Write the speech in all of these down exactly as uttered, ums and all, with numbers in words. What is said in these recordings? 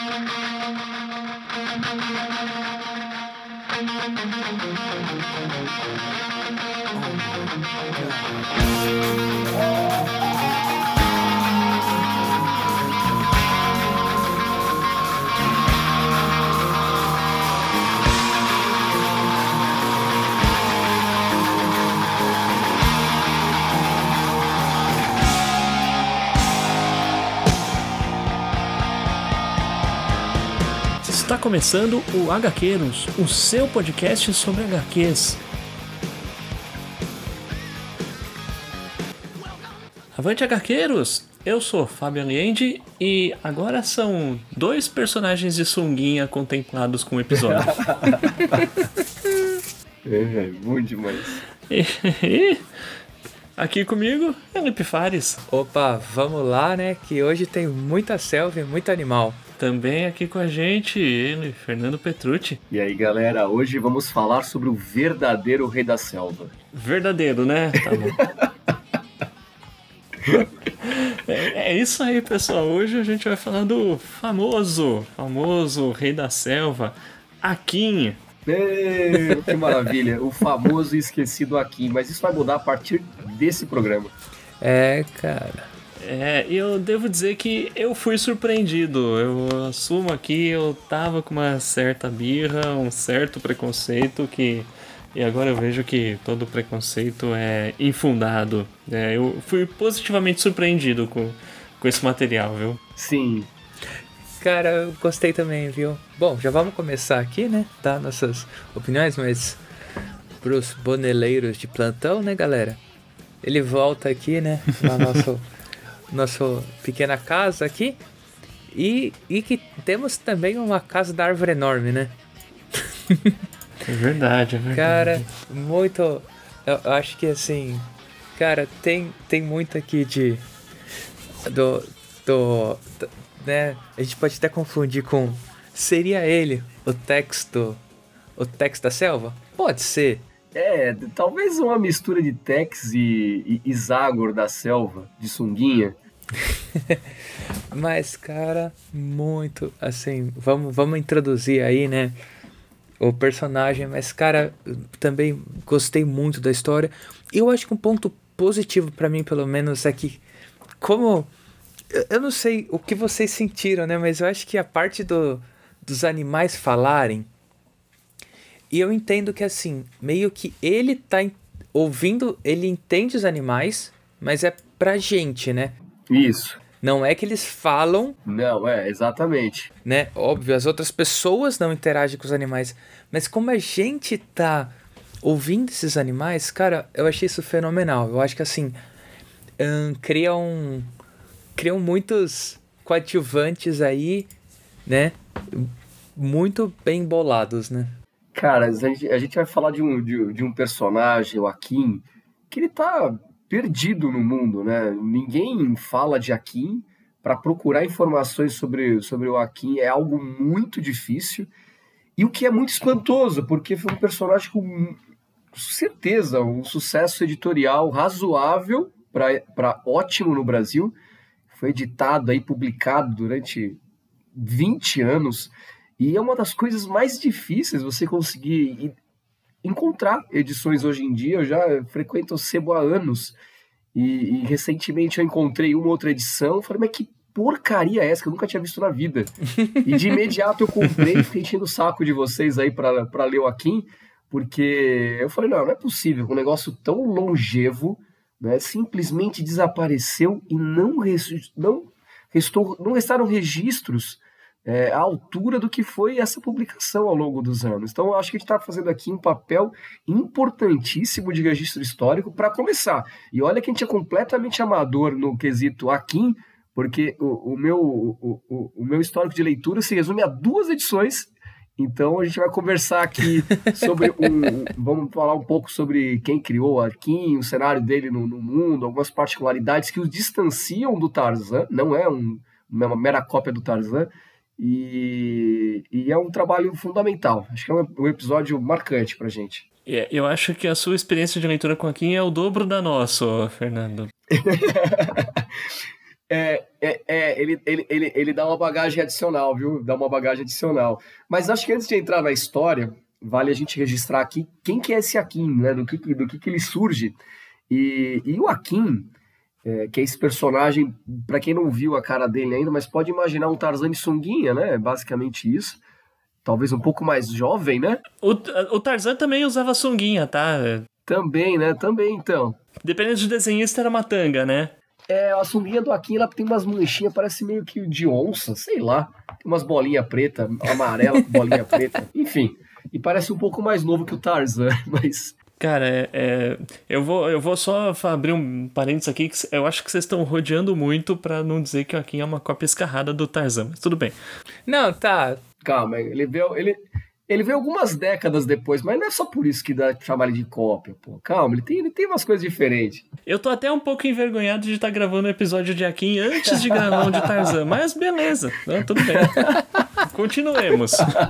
Está começando o HQueiros, o seu podcast sobre H Qs. Avante, HQueiros! Eu sou Fábio Allende e agora são dois personagens de sunguinha contemplados com o episódio. É, bom demais. E aqui comigo, Felipe Fares. Opa, vamos lá, né? Que hoje tem muita selva e muito animal. Também aqui com a gente, ele, Fernando Petrucci. E aí, galera, hoje vamos falar sobre o verdadeiro rei da selva. Verdadeiro, né? Tá bom. é, é isso aí, pessoal. Hoje a gente vai falar do famoso, famoso rei da selva, Akin. Ei, que maravilha, o famoso e esquecido Akin. Mas isso vai mudar a partir desse programa. É, cara... É, eu devo dizer que eu fui surpreendido. Eu assumo aqui, eu tava com uma certa birra, um certo preconceito que... E agora eu vejo que todo preconceito é infundado. É, eu fui positivamente surpreendido com, com esse material, viu? Sim. Cara, eu gostei também, viu? Bom, já vamos começar aqui, né? Dar nossas opiniões, mas... Pros boneleiros de plantão, né, galera? Ele volta aqui, né? Na nossa... nossa pequena casa aqui e, e que temos também uma casa da árvore enorme, né? É verdade, é verdade. Cara, muito... Eu, eu acho que assim... Cara, tem, tem muito aqui de... Do, do, do... né? A gente pode até confundir com... Seria ele o texto... O Tex da selva? Pode ser. É, talvez uma mistura de Tex e, e Isagor da selva, de sunguinha. Mas, cara, muito, assim, vamos, vamos introduzir aí, né, o personagem, mas, cara, também gostei muito da história. E eu acho que um ponto positivo pra mim, pelo menos, é que, como, eu, eu não sei o que vocês sentiram, né, mas eu acho que a parte do, dos animais falarem, e eu entendo que, assim, meio que ele tá ouvindo, ele entende os animais, mas é pra gente, né? Isso. Não é que eles falam... Não, é, exatamente. Né? Óbvio, as outras pessoas não interagem com os animais, mas como a gente tá ouvindo esses animais, cara, eu achei isso fenomenal. Eu acho que, assim, hum, criam, criam muitos coadjuvantes aí, né? Muito bem bolados, né? Cara, a gente, a gente vai falar de um, de, de um personagem, o Akin, que ele tá perdido no mundo, né? Ninguém fala de Akin. Para procurar informações sobre, sobre o Akin é algo muito difícil. E o que é muito espantoso, porque foi um personagem com certeza um sucesso editorial razoável para ótimo no Brasil. Foi editado e publicado durante vinte anos. E é uma das coisas mais difíceis você conseguir encontrar edições hoje em dia. Eu já frequento o Sebo há anos e, e recentemente eu encontrei uma outra edição. Falei, mas que porcaria é essa que eu nunca tinha visto na vida? E de imediato eu comprei e fiquei enchendo o saco de vocês aí para ler o Akin, porque eu falei, não, não é possível, um negócio tão longevo, né, simplesmente desapareceu e não, res, não, restou, não restaram registros É, à altura do que foi essa publicação ao longo dos anos. Então, eu acho que a gente está fazendo aqui um papel importantíssimo de registro histórico para começar. E olha que a gente é completamente amador no quesito Akin, porque o, o, meu, o, o, o meu histórico de leitura se resume a duas edições. Então, a gente vai conversar aqui sobre um... Vamos falar um pouco sobre quem criou o Akin, o cenário dele no, no mundo, algumas particularidades que os distanciam do Tarzan, não é um, uma mera cópia do Tarzan, E, e é um trabalho fundamental. Acho que é um, um episódio marcante pra gente. É, eu acho que a sua experiência de leitura com Akin é o dobro da nossa, Fernando. É, é, é ele, ele, ele, ele dá uma bagagem adicional, viu? Dá uma bagagem adicional. Mas acho que antes de entrar na história, vale a gente registrar aqui quem que é esse Akin, né? Do que, do que, que ele surge. E, e o Akin, é, que é esse personagem, para quem não viu a cara dele ainda, mas pode imaginar um Tarzan de sunguinha, né? Basicamente isso. Talvez um pouco mais jovem, né? O, o Tarzan também usava sunguinha, tá? Também, né? Também, então. Dependendo do desenhista, era uma tanga, né? É, a sunguinha do Akin, ela tem umas manchinhas, parece meio que de onça, sei lá. Tem umas bolinhas pretas, amarela com bolinha preta. Enfim, e parece um pouco mais novo que o Tarzan, mas... Cara, é, é, eu, vou, eu vou só abrir um parênteses aqui, que eu acho que vocês estão rodeando muito pra não dizer que o Akin é uma cópia escarrada do Tarzan, mas tudo bem. Não, tá. Calma, ele veio, ele, ele veio algumas décadas depois, mas não é só por isso que dá pra chamar ele de cópia, pô. Calma, ele tem, ele tem umas coisas diferentes. Eu tô até um pouco envergonhado de estar gravando o episódio de Akin antes de gravar um de Tarzan, mas beleza, não, tudo bem. Continuemos.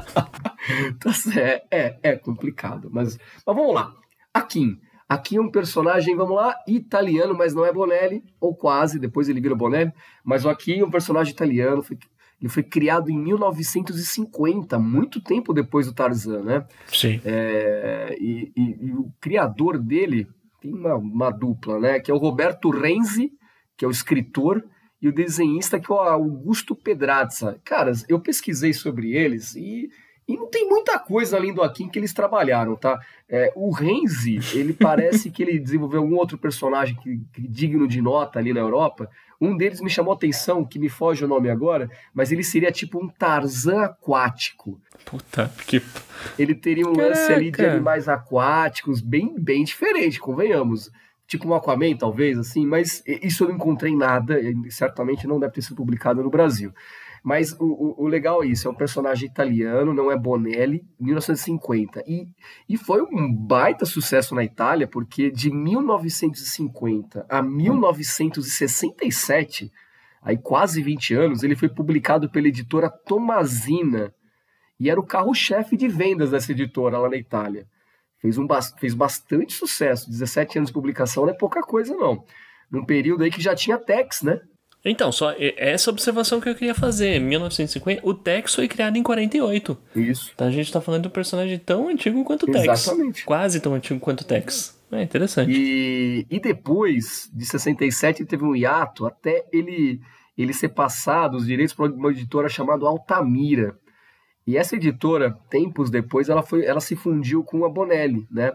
Tá certo. É, é complicado, mas, mas vamos lá. Akin. Akin é um personagem, vamos lá, italiano, mas não é Bonelli, ou quase, depois ele vira Bonelli, mas o Akin é um personagem italiano, foi... Ele foi criado em mil novecentos e cinquenta, muito tempo depois do Tarzan, né? Sim. É, e, e, e o criador dele tem uma, uma dupla, né? Que é o Roberto Renzi, que é o escritor, e o desenhista, que é o Augusto Pedrazza. Cara, eu pesquisei sobre eles e, e não tem muita coisa além do Akin que eles trabalharam, tá? É, o Renzi, ele parece que ele desenvolveu algum outro personagem que, que digno de nota ali na Europa. Um deles me chamou a atenção, que me foge o nome agora, mas ele seria tipo um Tarzan aquático. Puta que... Ele teria um Caraca. lance ali de animais aquáticos, bem, bem diferente, convenhamos. Tipo um Aquaman, talvez, assim, mas isso eu não encontrei nada, e certamente não deve ter sido publicado no Brasil. Mas o, o, o legal é isso, é um personagem italiano, não é Bonelli, mil novecentos e cinquenta. E, e foi um baita sucesso na Itália, porque de mil novecentos e cinquenta a mil novecentos e sessenta e sete, aí quase vinte anos, ele foi publicado pela editora Tommasina, e era o carro-chefe de vendas dessa editora lá na Itália. Fez, um, fez bastante sucesso, dezessete anos de publicação não é pouca coisa não. Num período aí que já tinha Tex, né? Então, só essa observação que eu queria fazer. Em mil novecentos e cinquenta, o Tex foi criado em quarenta e oito. Isso. Então a gente tá falando de um personagem tão antigo quanto o Tex. Exatamente. Quase tão antigo quanto o Tex. É interessante. E, e depois de sessenta e sete ele teve um hiato até ele, ele ser passado os direitos para uma editora chamada Altamira. E essa editora, tempos depois, ela, foi, ela se fundiu com a Bonelli, né?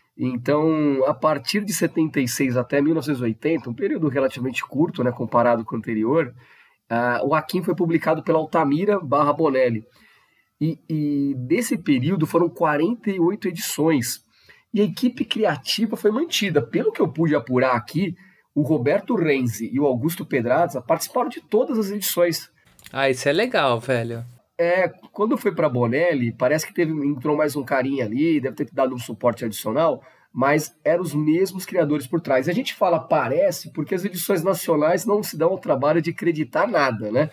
Então, a partir de setenta e seis até mil novecentos e oitenta, um período relativamente curto, né, comparado com o anterior, uh, o Akin foi publicado pela Altamira barra Bonelli. E, e desse período foram quarenta e oito edições. E a equipe criativa foi mantida. Pelo que eu pude apurar aqui, o Roberto Renzi e o Augusto Pedrazza participaram de todas as edições. Ah, isso é legal, velho. É, quando foi para Bonelli, parece que teve, entrou mais um carinha ali, deve ter dado um suporte adicional, mas eram os mesmos criadores por trás. A gente fala parece porque as edições nacionais não se dão ao trabalho de acreditar nada, né?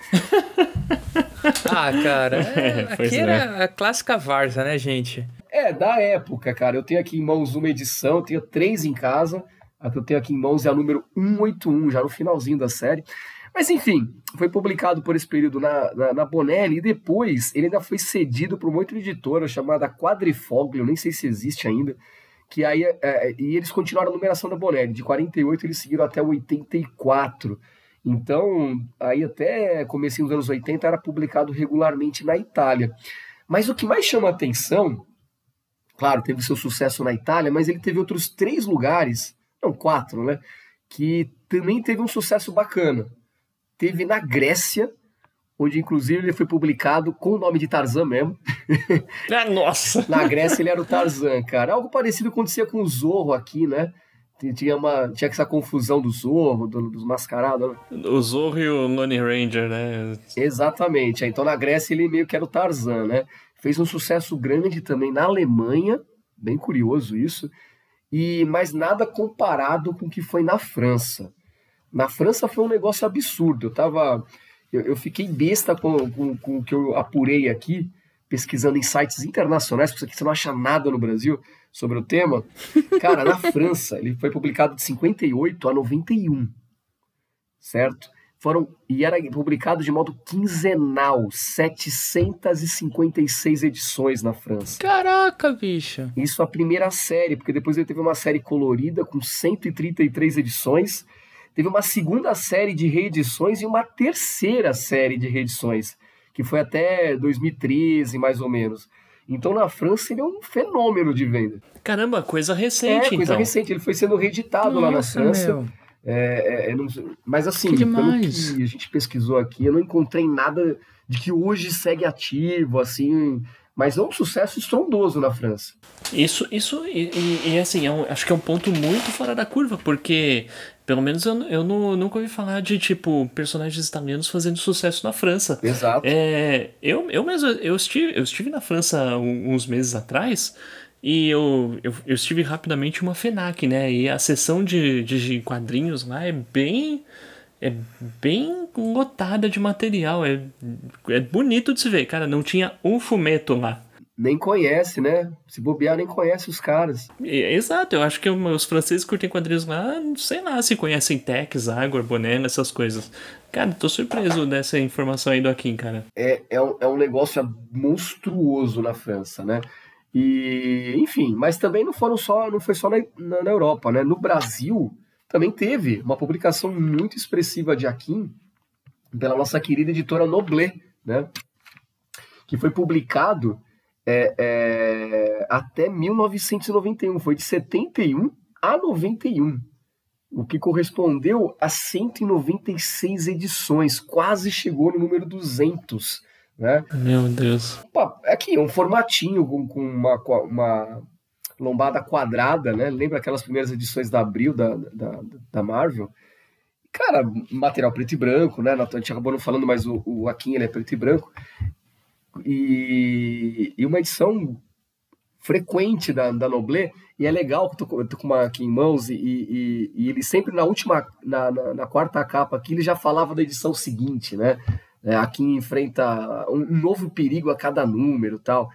Ah, cara, é, Pois aqui é. era a clássica várzea, né, gente? É, da época, cara. Eu tenho aqui em mãos uma edição, eu tenho três em casa. A que eu tenho aqui em mãos é a número cento e oitenta e um, já no finalzinho da série. Mas enfim, foi publicado por esse período na, na, na Bonelli e depois ele ainda foi cedido para uma outra editora chamada Quadrifoglio, nem sei se existe ainda, que aí, é, e eles continuaram a numeração da Bonelli. De quarenta e oito eles seguiram até oitenta e quatro. Então, aí até comecinho dos anos oitenta era publicado regularmente na Itália. Mas o que mais chama a atenção, claro, teve seu sucesso na Itália, mas ele teve outros três lugares, não, quatro, né, que também teve um sucesso bacana. Teve na Grécia, onde inclusive ele foi publicado com o nome de Tarzan mesmo. Ah, nossa! Na Grécia ele era o Tarzan, cara. Algo parecido acontecia com o Zorro aqui, né? Tinha, uma, tinha essa confusão do Zorro, do, dos mascarados. O Zorro e o Lone Ranger, né? Exatamente. Então na Grécia ele meio que era o Tarzan, né? Fez um sucesso grande também na Alemanha, bem curioso isso, e mas nada comparado com o que foi na França. Na França foi um negócio absurdo. Eu, tava, eu, eu fiquei besta com, com, com o que eu apurei aqui, pesquisando em sites internacionais, porque você não acha nada no Brasil sobre o tema. Cara, na França, ele foi publicado de cinquenta e oito a noventa e um, certo? Foram, e era publicado de modo quinzenal, setecentas e cinquenta e seis edições na França. Caraca, bicho! Isso a primeira série, porque depois ele teve uma série colorida com cento e trinta e três edições, teve uma segunda série de reedições e uma terceira série de reedições, que foi até dois mil e treze, mais ou menos. Então, na França, ele é um fenômeno de venda. Caramba, coisa recente, É, coisa então. recente. Ele foi sendo reeditado Nossa, lá na França. Meu. É, é, é, não, mas assim, que pelo que a gente pesquisou aqui, eu não encontrei nada de que hoje segue ativo, assim, mas é um sucesso estrondoso na França. Isso, isso e, e, e assim, é um, acho que é um ponto muito fora da curva, porque pelo menos eu, eu não, nunca ouvi falar de, tipo, personagens italianos fazendo sucesso na França. Exato. É, eu, eu mesmo, eu estive, eu estive na França uns meses atrás. E eu, eu, eu estive rapidamente em uma FENAC, né? E a seção de, de quadrinhos lá é bem, é bem lotada de material. É, é bonito de se ver. Cara, não tinha um fumeto lá. Nem conhece, né? Se bobear, nem conhece os caras. E, exato, eu acho que os franceses que curtem quadrinhos lá, sei lá se conhecem Tex, Agor, Bonena, essas coisas. Cara, tô surpreso dessa informação aí do Akin, cara. É, é, um, é um negócio monstruoso na França, né? E, enfim, mas também não foram só, não foi só na, na, na Europa, né? No Brasil também teve uma publicação muito expressiva de Akin pela nossa querida editora Noblé, né? Que foi publicado é, é, até mil novecentos e noventa e um, foi de setenta e um a noventa e um, o que correspondeu a cento e noventa e seis edições, quase chegou no número duzentos. Né? Meu Deus. Aqui, um formatinho com, com uma, uma lombada quadrada, né? Lembra aquelas primeiras edições da Abril, da, da, da Marvel? Cara, material preto e branco, né? A gente acabou não falando, mas o, o Akin, ele é preto e branco. E, e uma edição frequente da, da Noblé, e é legal que eu tô, eu tô com uma aqui em mãos, e, e, e ele sempre na última, na, na, na quarta capa aqui, ele já falava da edição seguinte, né? É, aqui enfrenta um novo perigo a cada número, tal.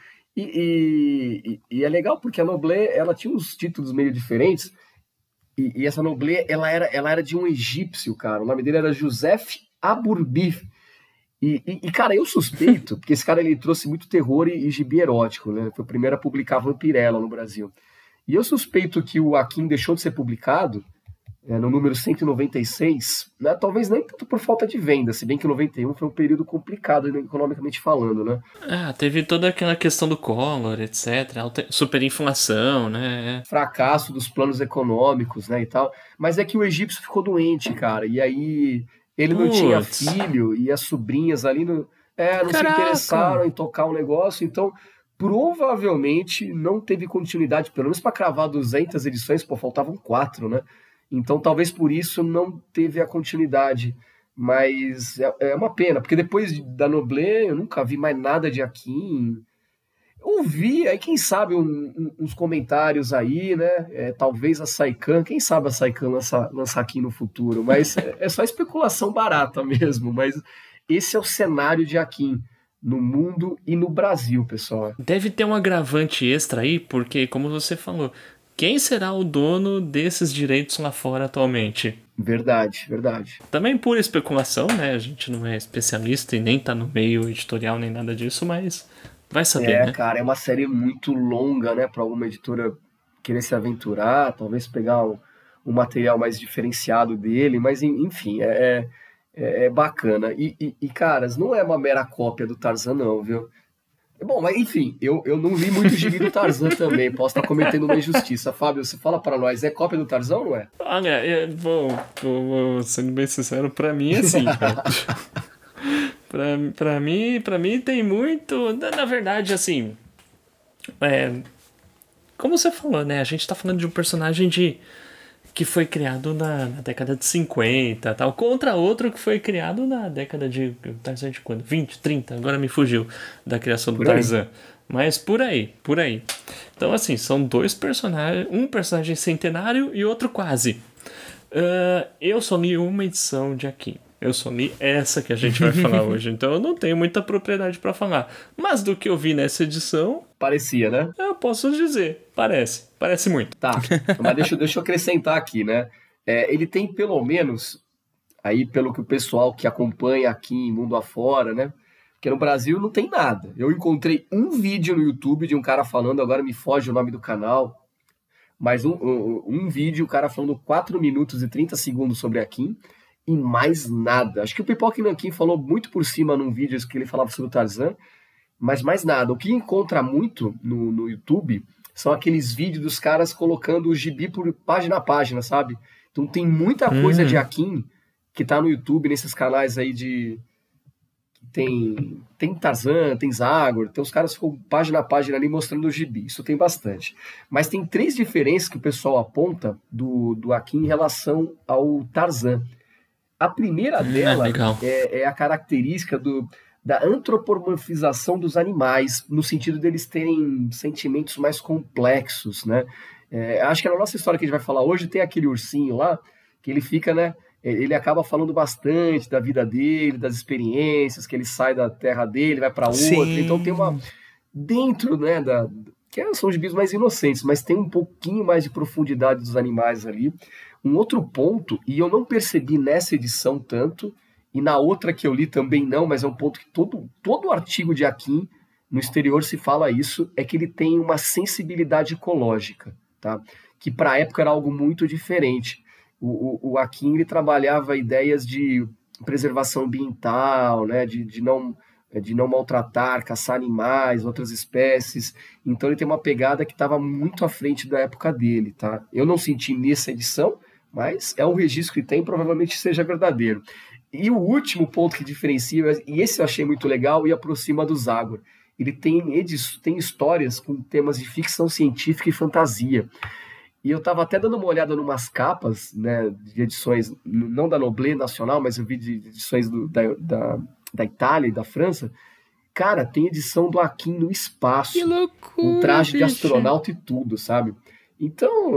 E, e, e é legal porque a Noblé, ela tinha uns títulos meio diferentes, e, e essa Noblé, ela era, ela era de um egípcio, cara. O nome dele era Joseph Aburbif. E, e, e, cara, eu suspeito, porque esse cara ele trouxe muito terror e, e gibi erótico, né? Foi o primeiro a publicar Vampirella no Brasil. E eu suspeito que o Akin deixou de ser publicado É, no número cento e noventa e seis, né? Talvez nem tanto por falta de venda, se bem que noventa e um foi um período complicado economicamente falando, né? Ah, teve toda aquela questão do Collor, etcétera, superinflação, né? Fracasso dos planos econômicos, né, e tal. Mas é que o egípcio ficou doente, cara, e aí ele não Putz. tinha filho, e as sobrinhas ali não, é, não se interessaram em tocar o negócio, então provavelmente não teve continuidade, pelo menos para cravar duzentas edições, pô, faltavam quatro, né? Então, talvez por isso não teve a continuidade. Mas é, é uma pena, porque depois da Noblé eu nunca vi mais nada de Akin. Ouvi, aí quem sabe um, um, uns comentários aí, né? É, talvez a Saikan, quem sabe a Saikan lança, lança Akin no futuro. Mas é, é só especulação barata mesmo. Mas esse é o cenário de Akin no mundo e no Brasil, pessoal. Deve ter um agravante extra aí, porque, como você falou, quem será o dono desses direitos lá fora atualmente? Verdade, verdade. Também pura especulação, né? A gente não é especialista e nem tá no meio editorial nem nada disso, mas vai saber, é, né? É, cara, é uma série muito longa, né? Para alguma editora querer se aventurar, talvez pegar um, um material mais diferenciado dele, mas enfim, é, é, é bacana. E, e, e, caras, não é uma mera cópia do Tarzan, não, viu? Bom, mas enfim, eu, eu não li muito o gibi do Tarzan também, posso estar cometendo uma injustiça. Fábio, você fala para nós, é cópia do Tarzan ou não é? Olha, é, bom, bom, sendo bem sincero, pra mim é sim, cara. pra, pra, mim, pra mim tem muito... Na, na verdade, assim, é, como você falou, né, a gente tá falando de um personagem de... que foi criado na, na década de cinquenta, tal, contra outro que foi criado na década de... Tarzan de quando? vinte, trinta? Agora me fugiu da criação do Tarzan. Mas por aí, por aí. Então, assim, são dois personagens, um personagem centenário e outro quase. Uh, eu só li uma edição de Akin. Eu só li essa que a gente vai falar hoje, então eu não tenho muita propriedade para falar. Mas do que eu vi nessa edição... Parecia, né? Eu posso dizer, parece. Parece muito. Tá, mas deixa, deixa eu acrescentar aqui, né? É, ele tem pelo menos aí pelo que o pessoal que acompanha aqui em mundo afora, né? Porque no Brasil não tem nada. Eu encontrei um vídeo no YouTube de um cara falando, agora me foge o nome do canal, mas um, um, um vídeo, o cara falando quatro minutos e trinta segundos sobre Akin e mais nada. Acho que o Pipoca Nanquim falou muito por cima num vídeo que ele falava sobre o Tarzan, mas mais nada. O que encontra muito no, no YouTube são aqueles vídeos dos caras colocando o gibi por página a página, sabe? Então tem muita coisa hum. de Akin que tá no YouTube, nesses canais aí de... Tem, tem Tarzan, tem Zagor, tem os caras com página a página ali mostrando o gibi, isso tem bastante. Mas tem três diferenças que o pessoal aponta do, do Akin em relação ao Tarzan. A primeira dela é, é, é a característica do, da antropomorfização dos animais, no sentido deles terem sentimentos mais complexos, né? É, acho que na nossa história que a gente vai falar hoje tem aquele ursinho lá, que ele fica, né? Ele acaba falando bastante da vida dele, das experiências, que ele sai da terra dele, vai para outra. Sim. Então tem uma... Dentro, né, da... que são os gibis mais inocentes, mas tem um pouquinho mais de profundidade dos animais ali. Um outro ponto, e eu não percebi nessa edição tanto, e na outra que eu li também não, mas é um ponto que todo, todo artigo de Akin, no exterior se fala isso, é que ele tem uma sensibilidade ecológica, tá? Que para a época era algo muito diferente. O, o, o Akin, ele trabalhava ideias de preservação ambiental, né, de, de, não, de não maltratar, caçar animais, outras espécies. Então ele tem uma pegada que estava muito à frente da época dele. Tá? Eu não senti nessa edição, mas é um registro que tem, provavelmente seja verdadeiro. E o último ponto que diferencia, e esse eu achei muito legal e aproxima do Zagor, ele tem, edis, tem histórias com temas de ficção científica e fantasia. E eu estava até dando uma olhada em umas capas, né, de edições, não da Noblé Nacional, mas eu vi de edições do, da, da, da Itália e da França. Cara, tem edição do Akin no espaço. Que loucura, um traje bicho. de astronauta e tudo, sabe? Então,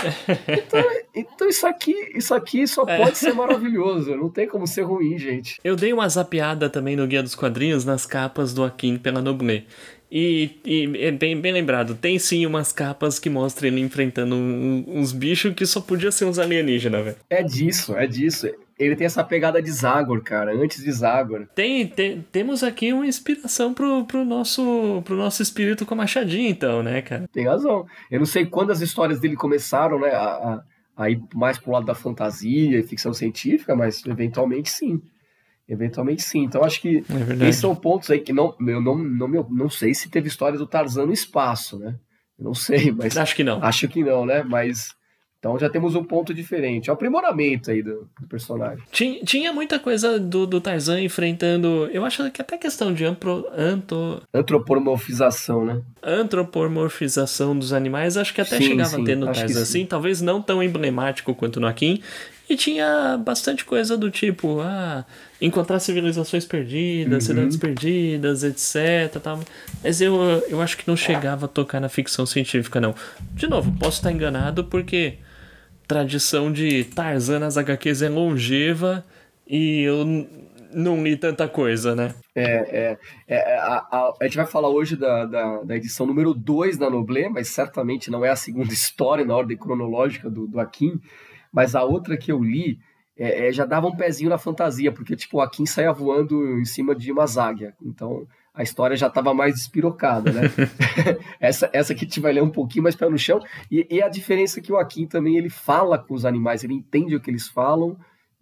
então, então isso, aqui, isso aqui só pode ser maravilhoso. Não tem como ser ruim, gente. Eu dei uma zapeada também no Guia dos Quadrinhos nas capas do Akin pela Noblé. E, e é bem, bem lembrado, tem sim umas capas que mostram ele enfrentando um, uns bichos que só podia ser uns alienígenas, velho. É disso, é disso. Ele tem essa pegada de Zagor, cara, antes de Zagor. Tem, tem, temos aqui uma inspiração pro, pro, nosso, pro nosso espírito com a machadinha, então, né, cara? Tem razão. Eu não sei quando as histórias dele começaram, né, a, a, a ir mais pro lado da fantasia e ficção científica, mas eventualmente sim. Eventualmente sim. Então acho que é esses são pontos aí que não, eu não, não, não, não sei se teve história do Tarzan no espaço, né? Eu não sei, mas... Acho que não. Acho que não, né? Mas... Então já temos um ponto diferente. É o aprimoramento aí do, do personagem. Tinha, tinha muita coisa do, do Tarzan enfrentando... Eu acho que até questão de ampro, anto... antropomorfização, né? Antropomorfização dos animais. Acho que até sim, chegava sim, a ter no Tarzan assim. Talvez não tão emblemático quanto no Akin. E tinha bastante coisa do tipo... ah, encontrar civilizações perdidas, uhum. cidades perdidas, etcétera. Tal. Mas eu, eu acho que não chegava a tocar na ficção científica, não. De novo, posso estar enganado porque... tradição de Tarzan nas agá quês é longeva e eu n- não li tanta coisa, né? É, é, é a, a, a gente vai falar hoje da, da, da edição número dois da Noblé, mas certamente não é a segunda história na ordem cronológica do, do Akin, mas a outra que eu li é, é, já dava um pezinho na fantasia, porque tipo, o Akin saía voando em cima de uma águia, então... a história já estava mais despirocada, né? essa, essa aqui a gente vai ler um pouquinho mais pé no chão. E, e a diferença é que o Akin também, ele fala com os animais, ele entende o que eles falam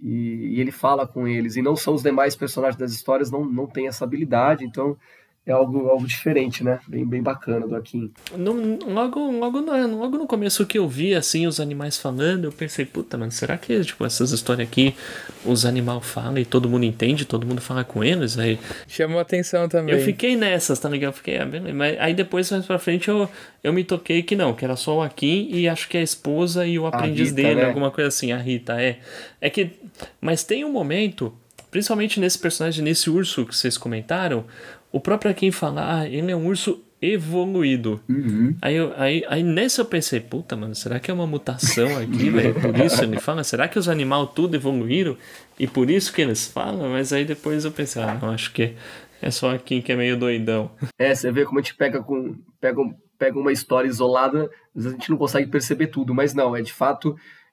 e, e ele fala com eles. E não são os demais personagens das histórias, não, não tem essa habilidade, então é algo, algo diferente, né? Bem, bem bacana do Akin. No, logo, logo, no, logo no começo que eu vi, assim, os animais falando, eu pensei, puta, mano, será que, tipo, essas histórias aqui, os animais falam e todo mundo entende, todo mundo fala com eles? Aí chamou atenção também. Eu fiquei nessas, tá ligado? Eu fiquei, ah, beleza. Mas aí depois, mais pra frente, eu, eu me toquei que não, que era só o Akin e acho que a esposa e o aprendiz Rita, dele, né? Alguma coisa assim, a Rita, é. É que, mas tem um momento, principalmente nesse personagem, nesse urso que vocês comentaram, o próprio Akin fala, ah, ele é um urso evoluído. Uhum. Aí, eu, aí, aí nessa eu pensei, puta, mano, será que é uma mutação aqui, velho? Por isso ele fala, será que os animais tudo evoluíram? E por isso que eles falam? Mas aí depois eu pensei, ah, não, acho que é só Akin que é meio doidão. É, você vê como a gente pega, com, pega, pega uma história isolada, às vezes a gente não consegue perceber tudo, mas não, é de fato...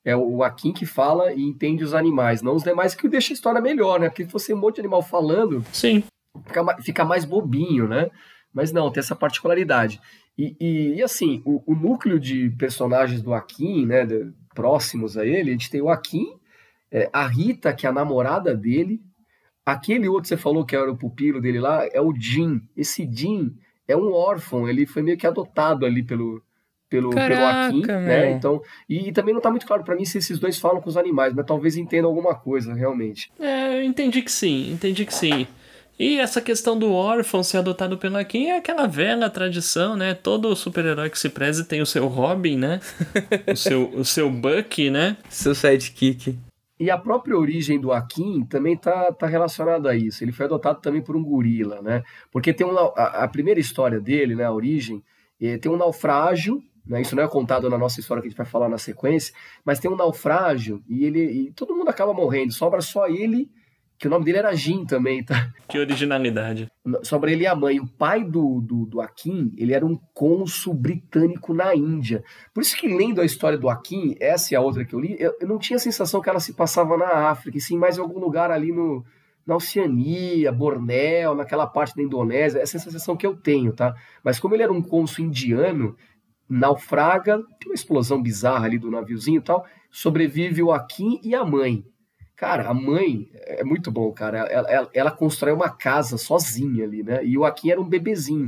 é o Akin que fala e entende os animais, não os demais, que deixa a história melhor, né? Porque se fosse um monte de animal falando, Sim. Fica, fica mais bobinho, né? Mas não, tem essa particularidade. E, e, e assim, o, o núcleo de personagens do Akin, né, de, próximos a ele, a gente tem o Akin, é, a Rita, que é a namorada dele, aquele outro que você falou que era o pupilo dele lá, é o Jim. Esse Jim é um órfão, ele foi meio que adotado ali pelo, pelo, pelo Akin, né? Então, e, e também não tá muito claro para mim se esses dois falam com os animais, mas talvez entendam alguma coisa, realmente. É, eu entendi que sim, entendi que sim. E essa questão do órfão ser adotado pelo Akin é aquela velha tradição, né? Todo super-herói que se preze tem o seu Robin, né? o, seu, o seu Bucky, né? Seu sidekick. E a própria origem do Akin também tá, tá relacionada a isso. Ele foi adotado também por um gorila, né? Porque tem um, a, a primeira história dele, né? A origem, é, tem um naufrágio, né? Isso não é contado na nossa história que a gente vai falar na sequência, mas tem um naufrágio e, ele, e todo mundo acaba morrendo, sobra só ele, que o nome dele era Jim também, tá? Que originalidade. Sobre ele e a mãe. O pai do, do, do Akin, ele era um cônsul britânico na Índia. Por isso que, lendo a história do Akin, essa e a outra que eu li, eu, eu não tinha a sensação que ela se passava na África, e sim mais em algum lugar ali no, na Oceania, Bornéu, naquela parte da Indonésia. Essa é a sensação que eu tenho, tá? Mas como ele era um cônsul indiano, naufraga, tem uma explosão bizarra ali do naviozinho e tal, sobrevive o Akin e a mãe. Cara, a mãe é muito bom, cara. Ela, ela, ela constrói uma casa sozinha ali, né? E o Akin era um bebezinho.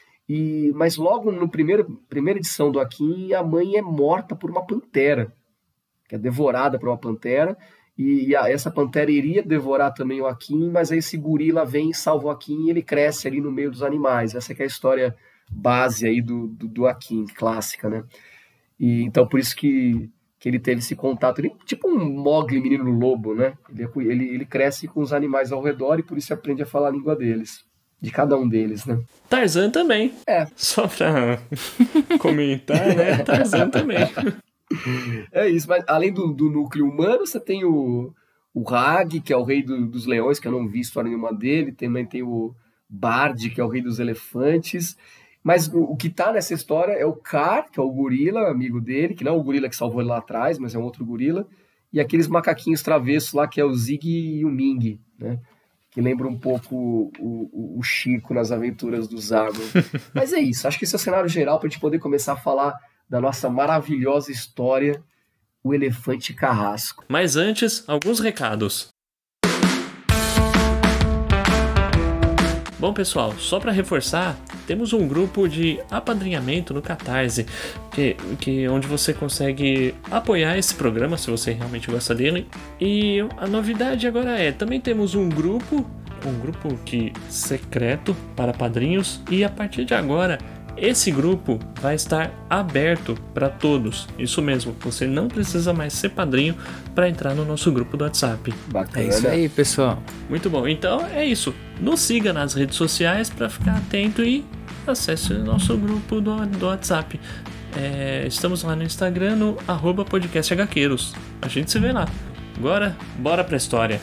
E, mas logo no primeiro primeira edição do Akin, a mãe é morta por uma pantera, que é devorada por uma pantera. E, e a, essa pantera iria devorar também o Akin, mas aí esse gorila vem e salva o Akin e ele cresce ali no meio dos animais. Essa que é a história base aí do, do, do Akin, clássica, né? E, então, por isso que que ele teve esse contato, ele, tipo um Mowgli, menino lobo, né? Ele, ele, ele cresce com os animais ao redor e por isso aprende a falar a língua deles, de cada um deles, né? Tarzan também. É. Só pra comentar, né? Tarzan também. É isso, mas além do, do núcleo humano, você tem o, o Rag, que é o rei do, dos leões, que eu não vi história nenhuma dele, também tem o Bard, que é o rei dos elefantes. Mas o, o que tá nessa história é o Car, que é o gorila, amigo dele, que não é o gorila que salvou ele lá atrás, mas é um outro gorila, e aqueles macaquinhos travessos lá, que é o Zig e o Ming, né? Que lembra um pouco o, o, o Chico nas aventuras do Zago. Mas é isso, acho que esse é o cenário geral para a gente poder começar a falar da nossa maravilhosa história, o Elefante Carrasco. Mas antes, alguns recados. Bom, pessoal, só para reforçar, temos um grupo de apadrinhamento no Catarse, que, que, onde você consegue apoiar esse programa, se você realmente gosta dele. E a novidade agora é, também temos um grupo, um grupo que, secreto para padrinhos, e a partir de agora, esse grupo vai estar aberto para todos. Isso mesmo, você não precisa mais ser padrinho para entrar no nosso grupo do WhatsApp. Bacana. É isso aí, pessoal. Muito bom, então é isso. Nos siga nas redes sociais para ficar atento e acesse o nosso grupo do, do WhatsApp. É, estamos lá no Instagram, no arroba podcast hqueiros. A gente se vê lá. Agora, bora pra história.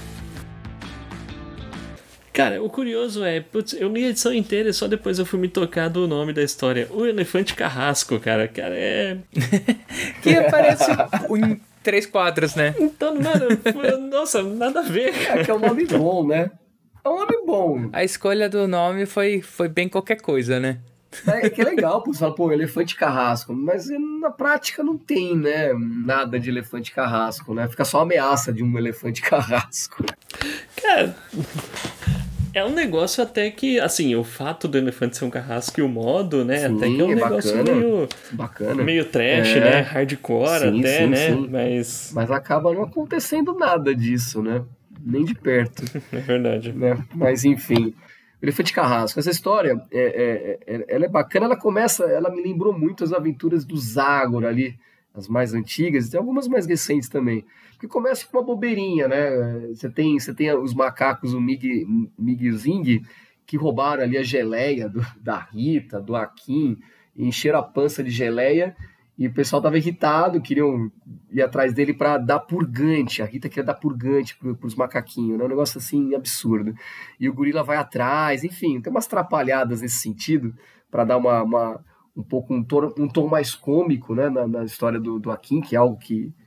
Cara, o curioso é, putz, eu li a edição inteira e só depois eu fui me tocar do nome da história. O Elefante Carrasco, cara. Cara, é... que aparece em três quadros, né? Então, mano, foi, nossa, nada a ver. É que é um nome bom, né? É um nome bom. A escolha do nome foi, foi bem qualquer coisa, né? É que é legal, pô, você fala, pô, elefante carrasco, mas na prática não tem, né, nada de elefante carrasco, né? Fica só a ameaça de um elefante carrasco. Cara, é um negócio até que, assim, o fato do elefante ser um carrasco e o modo, né, sim, até que é um é negócio bacana, meio, bacana. meio trash, é. né, hardcore sim, até, sim, né, sim. mas... Mas acaba não acontecendo nada disso, né, nem de perto. É verdade. Né? Mas enfim... Elefante Carrasco, essa história, é, é, é, ela é bacana, ela começa, ela me lembrou muito as aventuras do Zagor ali, as mais antigas, e tem algumas mais recentes também, porque começa com uma bobeirinha, né, você tem, você tem os macacos, o Mig, Mig e o Zing, que roubaram ali a geleia do, da Rita, do Akin, encheram a pança de geleia, e o pessoal estava irritado, queriam ir atrás dele para dar purgante. A Rita queria dar purgante para os macaquinhos, né? Um negócio assim absurdo. E o gorila vai atrás, enfim, tem umas atrapalhadas nesse sentido, para dar uma, uma, um pouco um tom, um tom mais cômico, né? na, na história do, do Akin, que é algo que,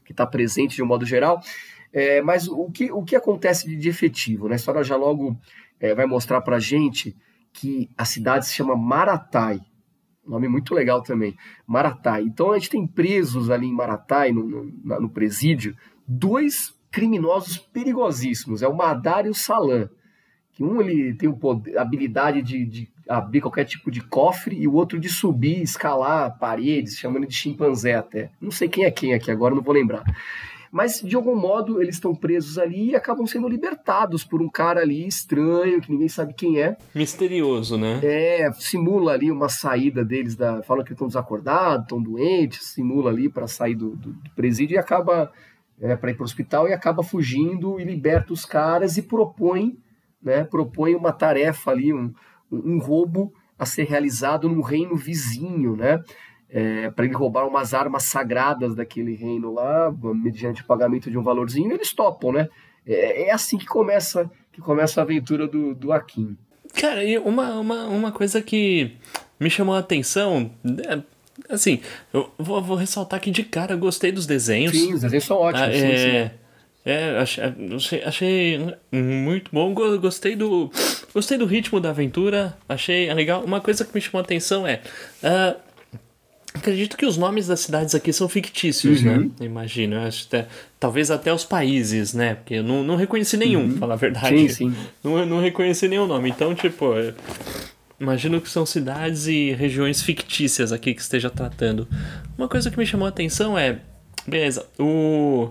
está presente de um modo geral. É, mas o que, o que acontece de, de efetivo? Né? A história já logo é, vai mostrar para a gente que a cidade se chama Maratai. Nome muito legal também, Maratai. Então a gente tem presos ali em Maratai, no, no, no presídio, dois criminosos perigosíssimos, é o Madar e o Salam. Que um ele tem o poder, a habilidade de, de abrir qualquer tipo de cofre e o outro de subir, escalar paredes, chamando de chimpanzé até. Não sei quem é quem aqui agora, não vou lembrar. Mas, de algum modo, eles estão presos ali e acabam sendo libertados por um cara ali estranho, que ninguém sabe quem é. Misterioso, né? É, simula ali uma saída deles, da, falam que estão desacordados, estão doentes, simula ali para sair do, do, do presídio e acaba, é, para ir para o hospital, e acaba fugindo e liberta os caras e propõe, né, propõe uma tarefa ali, um, um roubo a ser realizado num reino vizinho, né? É, para ele roubar umas armas sagradas daquele reino lá, mediante o pagamento de um valorzinho, eles topam, né? É, é assim que começa, que começa a aventura do, do Akin. Cara, e uma, uma, uma coisa que me chamou a atenção, é, assim, eu vou, vou ressaltar que de cara eu gostei dos desenhos. Sim, os desenhos são ótimos. Ah, sim, é, sim. é achei, achei muito bom, gostei do, gostei do ritmo da aventura, achei legal. Uma coisa que me chamou a atenção é... Uh, acredito que os nomes das cidades aqui são fictícios, uhum. né? Imagino. Eu acho até, talvez até os países, né? Porque eu não, não reconheci nenhum, uhum. pra falar a verdade. Sim, sim. Não, não reconheci nenhum nome. Então, tipo, eu imagino que são cidades e regiões fictícias aqui que esteja tratando. Uma coisa que me chamou a atenção é... Beleza, o...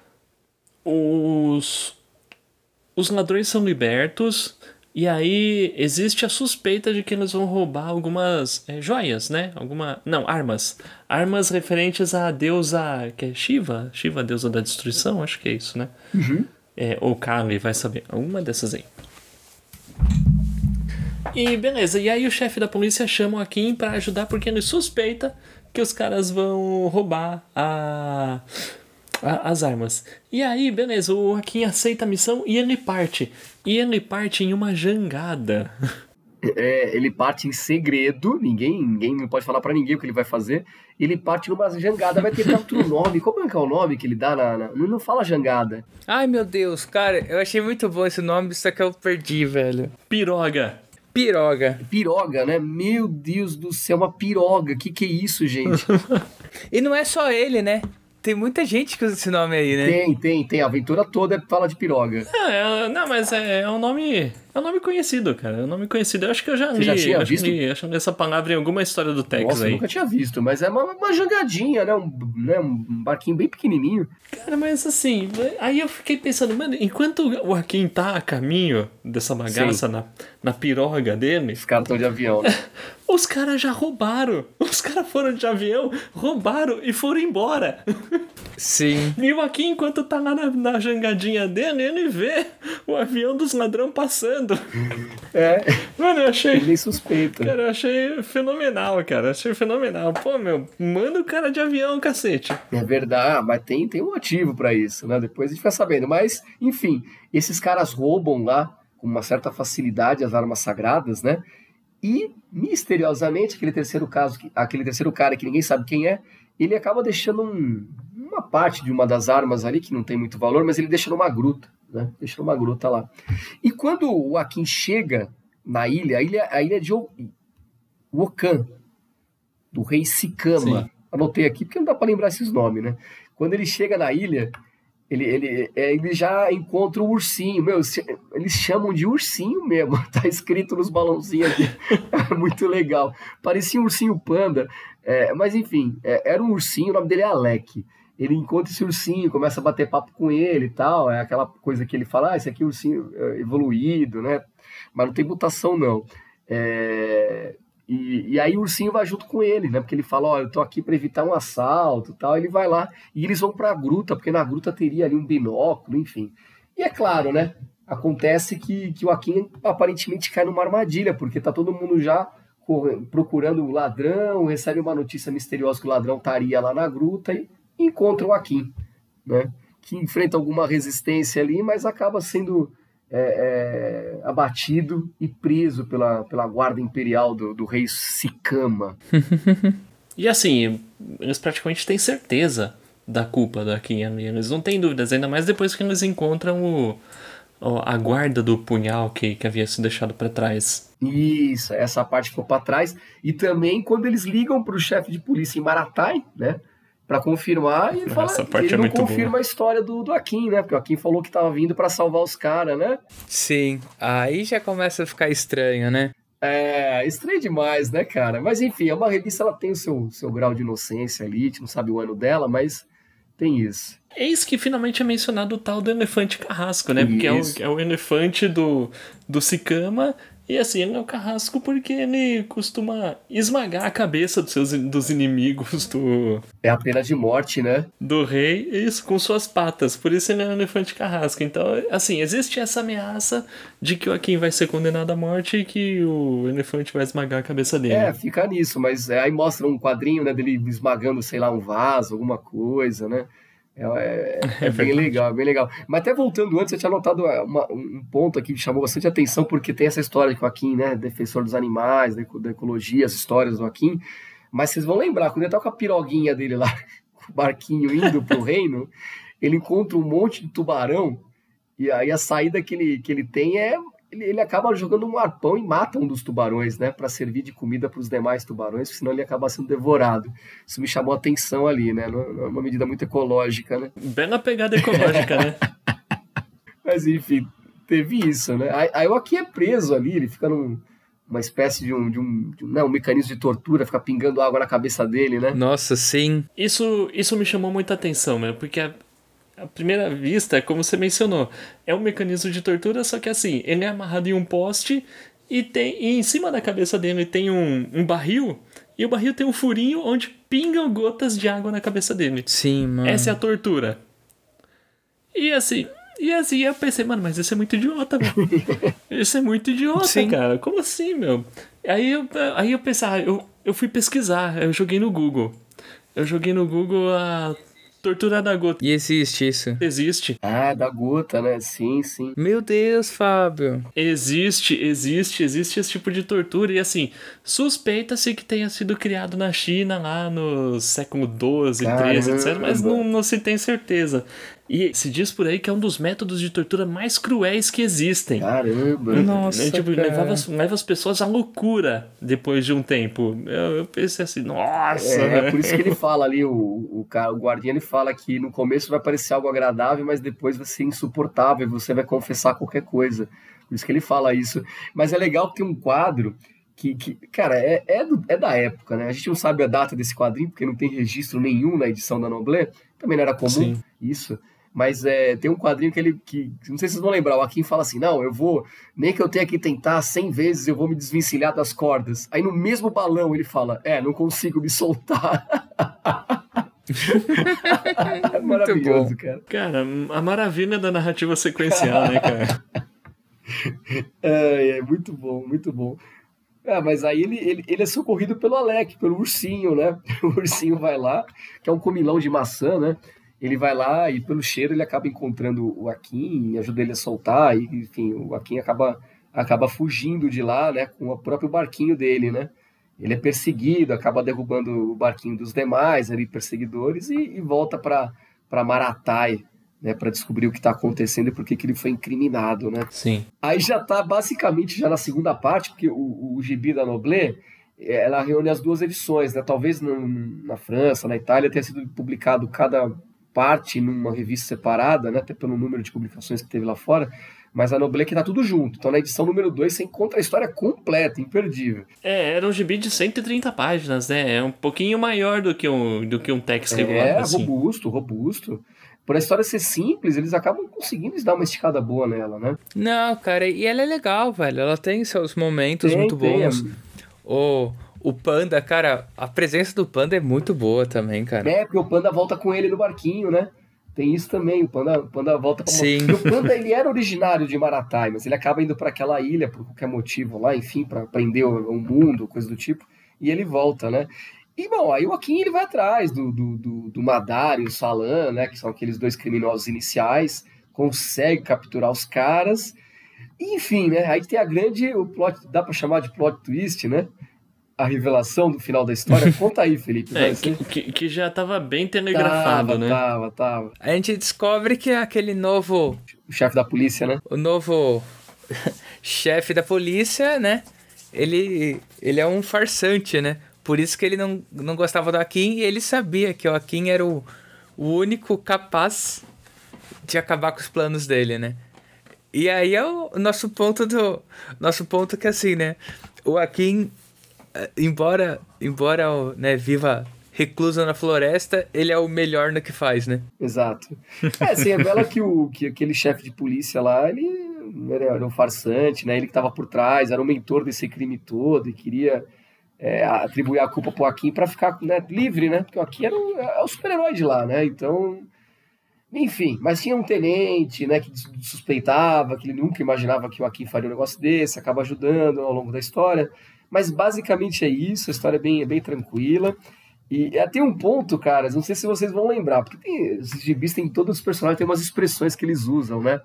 Os... Os ladrões são libertos... E aí existe a suspeita de que eles vão roubar algumas é, joias, né? Alguma... Não, armas. Armas referentes à deusa... Que é Shiva? Shiva, a deusa da destruição? Acho que é isso, né? Uhum. É, ou Kali, vai saber. Alguma dessas aí. E beleza, e aí o chefe da polícia chama o Akin pra ajudar porque ele suspeita que os caras vão roubar a... as armas. E aí, beleza, o Akin aceita a missão e ele parte. E ele parte em uma jangada. É, ele parte em segredo, ninguém, ninguém não pode falar pra ninguém o que ele vai fazer. Ele parte numa jangada, vai ter tanto nome. Como é que é o nome que ele dá na, na... Não fala jangada. Ai, meu Deus, cara, eu achei muito bom esse nome, só que eu perdi, velho. Piroga. Piroga. Piroga, né? Meu Deus do céu, uma piroga. Que que é isso, gente? E não é só ele, né? Tem muita gente que usa esse nome aí, né? Tem, tem, tem. A aventura toda fala de piroga. É, não, mas é, é um nome. É um nome conhecido, cara. É um nome conhecido. Eu acho que eu já li. Você já tinha acho visto? Que li, acho que li essa palavra em alguma história do Tex Nossa, aí. eu nunca tinha visto, mas é uma, uma jangadinha, né? Um, né? um barquinho bem pequenininho. Cara, mas assim, aí eu fiquei pensando, mano, enquanto o Akin tá a caminho dessa bagaça na, na piroga dele... Os caras estão de avião, né? Os caras já roubaram. Os caras foram de avião, roubaram e foram embora. Sim. E o Akin, enquanto tá lá na, na jangadinha dele, ele vê o avião dos ladrões passando. É. Mano, eu achei... Bem suspeito. Cara, eu achei fenomenal, cara. Achei fenomenal. Pô, meu, manda o cara de avião, cacete. É verdade, mas tem, tem um motivo pra isso, né? Depois a gente vai sabendo. Mas, enfim, esses caras roubam lá com uma certa facilidade as armas sagradas, né? E, misteriosamente, aquele terceiro caso, aquele terceiro cara que ninguém sabe quem é, ele acaba deixando um, uma parte de uma das armas ali, que não tem muito valor, mas ele deixa numa gruta, né? Deixa numa gruta lá. E quando o Akin chega na ilha, a ilha, a ilha de Wokan, do rei Sikama. Sim. Anotei aqui porque não dá para lembrar esses nomes, né? Quando ele chega na ilha, ele, ele, ele já encontra o ursinho. Meu, eles chamam de ursinho mesmo. Tá escrito nos balãozinhos aqui. É muito legal. Parecia um ursinho panda. É, mas enfim, é, era um ursinho, o nome dele é Alec. Ele encontra esse ursinho, começa a bater papo com ele e tal. É aquela coisa que ele fala, ah, esse aqui é um ursinho evoluído, né? Mas não tem mutação, não. É... E, e aí o ursinho vai junto com ele, né? Porque ele fala, ó, eu tô aqui para evitar um assalto e tal. Ele vai lá e eles vão pra gruta, porque na gruta teria ali um binóculo, enfim. E é claro, né? Acontece que, que o Akin aparentemente cai numa armadilha, porque tá todo mundo já procurando o ladrão, recebe uma notícia misteriosa que o ladrão estaria lá na gruta e encontra o Akin, né? Que enfrenta alguma resistência ali, mas acaba sendo... É, é, abatido e preso pela, pela guarda imperial do, do rei Sikama. E assim, eles praticamente têm certeza da culpa do Akin ali. Eles não têm dúvidas, ainda mais depois que eles encontram o, o- a guarda do punhal que, que havia sido deixado pra trás. Isso, essa parte ficou para trás. E também quando eles ligam para o chefe de polícia em Maratai, né? Para confirmar, e ele fala, Essa parte ele é não muito confirma boa. a história do, do Akin, né? Porque o Akin falou que tava vindo para salvar os caras, né? Sim, aí já começa a ficar estranho, né? É, estranho demais, né, cara? Mas enfim, é uma revista, ela tem o seu, seu grau de inocência ali, a gente não sabe o ano dela, mas tem isso. Eis que finalmente é mencionado o tal do elefante carrasco, né? Porque é o, Isso. é o elefante do, do Sikama. E assim, ele é o carrasco porque ele costuma esmagar a cabeça dos, seus, dos inimigos do, É a pena de morte, né? do rei, isso, com suas patas. Por isso ele é um elefante carrasco. Então, assim, existe essa ameaça de que o Akin vai ser condenado à morte e que o elefante vai esmagar a cabeça dele. É, fica nisso, mas é, aí mostra um quadrinho, né, dele esmagando, sei lá, um vaso, alguma coisa, né? É, é, é É bem verdade. legal, é bem legal. Mas até voltando antes, eu tinha notado é, uma- um ponto aqui que chamou bastante atenção, porque tem essa história de que o Akin, né, defensor dos animais, da, eco- da ecologia, as histórias do Akin, mas vocês vão lembrar, quando ele tá com a piroguinha dele lá, com o barquinho indo pro reino, ele encontra um monte de tubarão, e aí a saída que ele, que ele tem é. Ele, ele acaba jogando um arpão e mata um dos tubarões, né? Pra servir de comida para os demais tubarões, senão ele acaba sendo devorado. Isso me chamou a atenção ali, né? Não- não é uma medida muito ecológica, né? Bela pegada ecológica, né? Mas enfim, teve isso, né? Aí, aí o Aki é preso ali, ele fica num, uma espécie de um, de um, de um, né, um mecanismo de tortura, fica pingando água na cabeça dele, né? Nossa, sim. Isso, isso me chamou muita atenção, meu, porque a, à primeira vista, como você mencionou, é um mecanismo de tortura, só que assim, ele é amarrado em um poste e, tem, e em cima da cabeça dele tem um, um barril, e o barril tem um furinho onde pingam gotas de água na cabeça dele. Sim, mano. Essa é a tortura. E assim, e assim, eu pensei, mano, mas isso é muito idiota, meu. Isso é muito idiota, Sim. cara. Como assim, meu? Aí eu, aí eu pensei, ah, eu, eu fui pesquisar, eu joguei no Google. Eu joguei no Google a tortura da gota. E existe isso. Existe. Ah, da gota, né? Sim, sim. Meu Deus, Fábio. Existe, existe, existe esse tipo de tortura. E assim, suspeita-se que tenha sido criado na China lá no século doze, treze, etcétera. Mas Caramba. não, não se tem certeza. E se diz por aí que é um dos métodos de tortura mais cruéis que existem. Caramba. Nossa, Né, tipo, cara. levava, as- leva as pessoas à loucura depois de um tempo. Eu, eu pensei assim, nossa. É, é por isso que ele fala ali, o, o, cara, o guardinha, ele fala que no começo vai parecer algo agradável, mas depois vai ser insuportável e você vai confessar qualquer coisa. Por isso que ele fala isso. Mas é legal que tem um quadro que, que cara, é, é, do- é da época, né? A gente não sabe a data desse quadrinho, porque não tem registro nenhum na edição da Noblé. Também não era comum Sim. isso. Mas é, tem um quadrinho que ele, que, não sei se vocês vão lembrar, o Akin fala assim, não, eu vou, nem que eu tenha que tentar cem vezes, eu vou me desvencilhar das cordas. Aí no mesmo balão ele fala, é, não consigo me soltar. É maravilhoso, bom. cara. Cara, a maravilha da narrativa sequencial, né, cara? É, é muito bom, muito bom. É, mas aí ele, ele, ele é socorrido pelo Alec, pelo ursinho, né? O ursinho vai lá, que é um comilão de maçã, né? Ele vai lá e pelo cheiro ele acaba encontrando o Akin e ajuda ele a soltar, e enfim, o Akin acaba, acaba fugindo de lá, né? Com o próprio barquinho dele, né? Ele é perseguido, acaba derrubando o barquinho dos demais ali, perseguidores, e, e volta para para Maratai, né? Para descobrir o que está acontecendo e por que que ele foi incriminado, né? Sim. Aí já tá basicamente já na segunda parte, porque o, o gibi da Noblé, eh, ela reúne as duas edições, né? Talvez no- na França, na Itália, tenha sido publicado cada parte numa revista separada, né? Até pelo número de publicações que teve lá fora, mas a Noblé que tá tudo junto. Então na edição número dois você encontra a história completa, imperdível. É, era um gibi de cento e trinta páginas, né? É um pouquinho maior do que um, do que um text regular, É, assim. robusto, robusto. Por a história ser simples, eles acabam conseguindo dar uma esticada boa nela, né? Não, cara, e ela é legal, velho. Ela tem seus momentos Tem, muito tem, bons. O, o Panda, cara, a presença do Panda é muito boa também, cara. É, porque o Panda volta com ele no barquinho, né? Tem isso também, o Panda, o Panda volta pra uma... Sim. E o Panda, ele era originário de Maratai, mas ele acaba indo para aquela ilha por qualquer motivo lá, enfim, para prender o, o mundo, coisa do tipo, e ele volta, né? E, bom, aí o Akin, ele vai atrás do, do, do, do Madara e o Salan, né? Que são aqueles dois criminosos iniciais, consegue capturar os caras, e, enfim, né? Aí tem a grande, o plot, dá para chamar de plot twist, né? a revelação do final da história? Conta aí, Felipe. É, que, que, que já tava bem telegrafado, tava, né? Tava, tava. A gente descobre que é aquele novo... O chefe da polícia, né? O novo chefe da polícia, né? Ele, ele é um farsante, né? Por isso que ele não, não gostava do Akin e ele sabia que o Akin era o, o único capaz de acabar com os planos dele, né? E aí é o nosso ponto do... Nosso ponto que assim, né? O Akin, embora, embora né, viva recluso na floresta, ele é o melhor no que faz, né? Exato. É, assim, revela que, o, que aquele chefe de polícia lá, ele era um farsante, né? Ele que estava por trás, era o mentor desse crime todo e queria é, atribuir a culpa pro Akin para ficar, né, livre, né? Porque o Akin era o, é o super-herói de lá, né? Então... Enfim, mas tinha um tenente, né, que suspeitava, que ele nunca imaginava que o Akin faria um negócio desse, acaba ajudando ao longo da história. Mas basicamente é isso, a história é bem, é bem tranquila. E é, tem um ponto, caras, não sei se vocês vão lembrar, porque tem, os gibis tem todos os personagens, tem umas expressões que eles usam, né?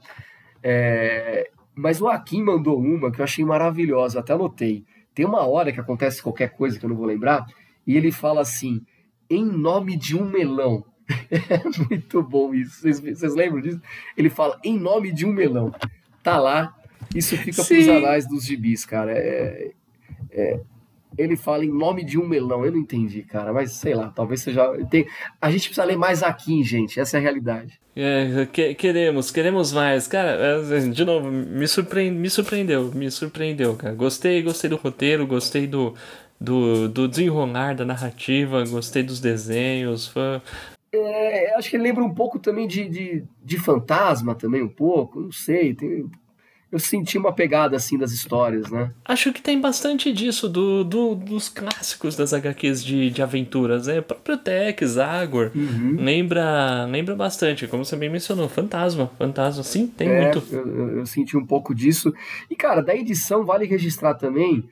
É, mas o Akin mandou uma que eu achei maravilhosa, até anotei. Tem uma hora que acontece qualquer coisa que eu não vou lembrar, e ele fala assim, em nome de um melão. É muito bom isso. Vocês, vocês lembram disso? Ele fala, em nome de um melão. Tá lá, isso fica Sim. pros anais dos gibis, cara. É, é, ele fala em nome de um melão. Eu não entendi, cara, mas sei lá, talvez seja... Tem, a gente precisa ler mais aqui, gente. Essa é a realidade. É, que, queremos, queremos mais. Cara, de novo, me, surpreende, me surpreendeu, me surpreendeu, cara. Gostei, gostei do roteiro, gostei do, do, do desenrolar da narrativa, gostei dos desenhos, foi... É, acho que ele lembra um pouco também de, de, de Fantasma, também um pouco, não sei, tem, eu senti uma pegada assim das histórias, né? Acho que tem bastante disso, do, do, dos clássicos das agá quês de, de aventuras, né? O próprio Tex, Agor, Uhum. lembra, lembra bastante, como você bem mencionou, Fantasma, Fantasma, sim, tem é, muito. Eu, eu, eu senti um pouco disso, e cara, da edição vale registrar também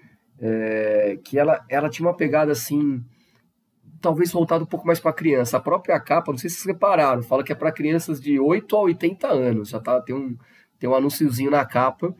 é, que ela, ela tinha uma pegada assim... talvez voltado um pouco mais para criança. A própria capa, não sei se vocês repararam, fala que é para crianças de oito a oitenta anos. Já tá, tem, um, tem um anúnciozinho na capa.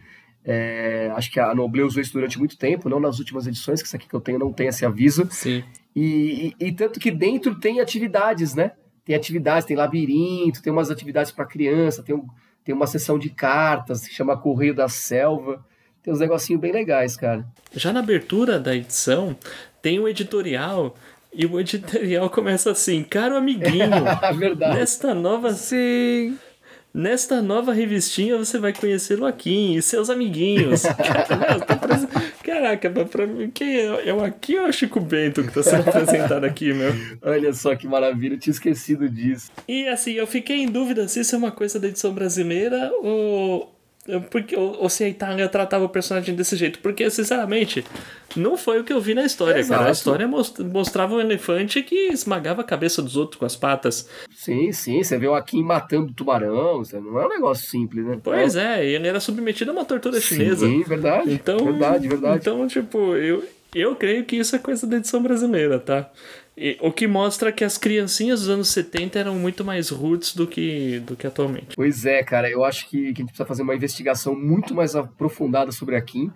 É, acho que a Noble usou isso durante muito tempo, não nas últimas edições, que isso aqui que eu tenho não tem esse aviso. Sim. E, e, e tanto que dentro tem atividades, né? Tem atividades, tem labirinto, tem umas atividades para criança, tem, um, tem uma sessão de cartas, que chama Correio da Selva. Tem uns negocinhos bem legais, cara. Já na abertura da edição, tem um editorial... E o editorial começa assim, caro amiguinho, Verdade. nesta nova, Sim. nesta nova revistinha você vai conhecer o Akin e seus amiguinhos. Cara, tá pres... Caraca, pra mim, quem é? É o Akin ou é o Chico Bento que tá sendo apresentado aqui, meu? Olha só que maravilha, eu tinha esquecido disso. E assim, eu fiquei em dúvida se isso é uma coisa da edição brasileira ou... Porque, ou, ou se a Itália tratava o personagem desse jeito. Porque, sinceramente, não foi o que eu vi na história, Exato. cara. A história mostrava um elefante que esmagava a cabeça dos outros com as patas. Sim, sim, você vê o Akin matando o tubarão, não é um negócio simples, né? Pois é, e ele era submetido a uma tortura sim, chinesa. Sim, verdade, então, verdade, verdade. Então, tipo, eu, eu creio que isso é coisa da edição brasileira, tá? E, o que mostra que as criancinhas dos anos setenta eram muito mais roots do que, do que atualmente. Pois é, cara, eu acho que, que a gente precisa fazer uma investigação muito mais aprofundada sobre Akin,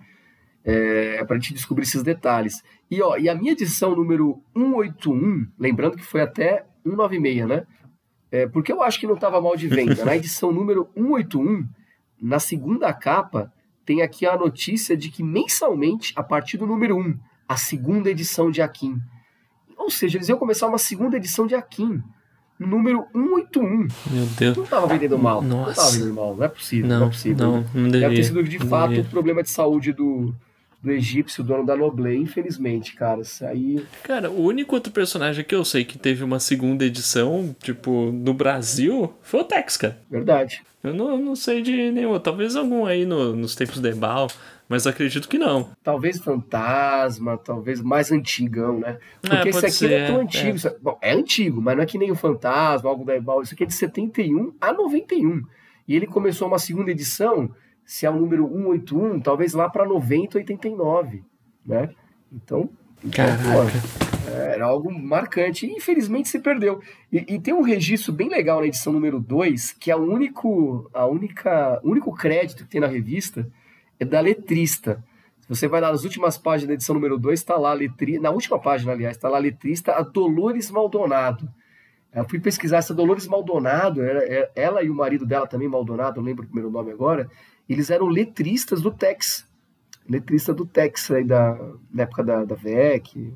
é, pra gente descobrir esses detalhes. E, ó, e a minha edição número cento e oitenta e um, lembrando que foi até cento e noventa e seis, né? É, porque eu acho que não estava mal de venda. Na edição número cento e oitenta e um, na segunda capa, tem aqui a notícia de que mensalmente, a partir do número um, a segunda edição de Akin. Ou seja, eles iam começar uma segunda edição de Akin, no número cento e oitenta e um. Meu Deus. Não estava vendendo mal. Nossa. Não estava vendendo mal, não é possível. Não, Não, é possível. não, não deveria. Deve ter sido de não fato deveria. o problema de saúde do, do egípcio, dono da Noble, infelizmente, cara. Isso aí. Cara, o único outro personagem que eu sei que teve uma segunda edição, tipo, no Brasil, foi o Tex, cara. Verdade. Eu não, não sei de nenhum. Talvez algum aí no, nos tempos de Ebal, mas acredito que não. Talvez Fantasma, talvez mais antigão, né? Porque É, esse pode aqui ser, não é tão é, antigo. é. Isso é- bom, é antigo, mas não é que nem o Fantasma, algo da Ebal. Isso aqui é de setenta e um a noventa e um. E ele começou uma segunda edição, se é o número cento e oitenta e um, talvez lá para noventa, oitenta e nove, né? Então, então, Caraca. pô, era algo marcante. E infelizmente se perdeu. E, e tem um registro bem legal na edição número dois, que é o único, a única, o único crédito que tem na revista é da letrista. Se você vai lá nas últimas páginas da edição número dois, está lá a letrista, na última página, aliás, está lá a letrista, a Dolores Maldonado. Eu fui pesquisar essa Dolores Maldonado, ela e o marido dela também, Maldonado, não lembro o primeiro nome agora, eles eram letristas do Tex, letrista do Tex, aí da, na época da, da V E C,